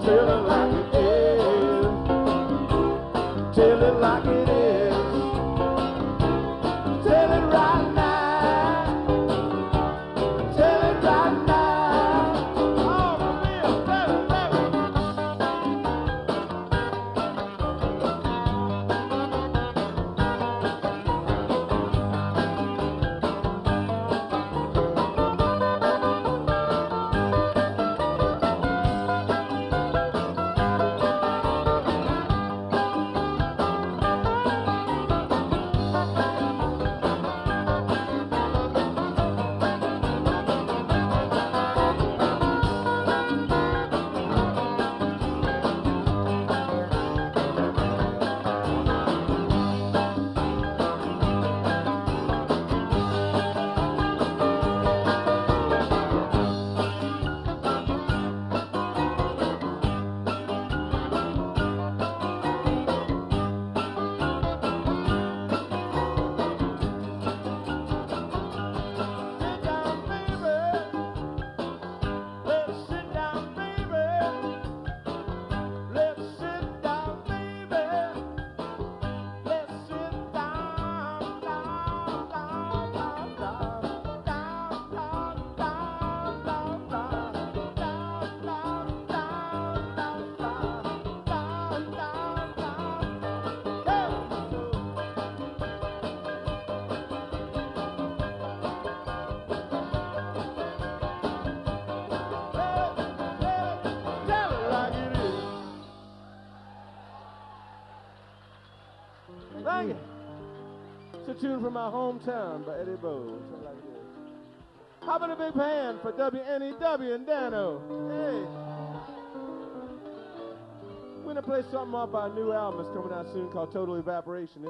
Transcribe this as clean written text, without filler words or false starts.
Tell it like it is. Tell it like it is. Tell it right now. Tell it right now. Oh, Bill, tell it, tell it. Thank you. It's a tune from my hometown by Eddie Bowes. Something like this. How about a big hand for WNEW and Dano? Hey. We're going to play something off our new album that's coming out soon called Total Evaporation.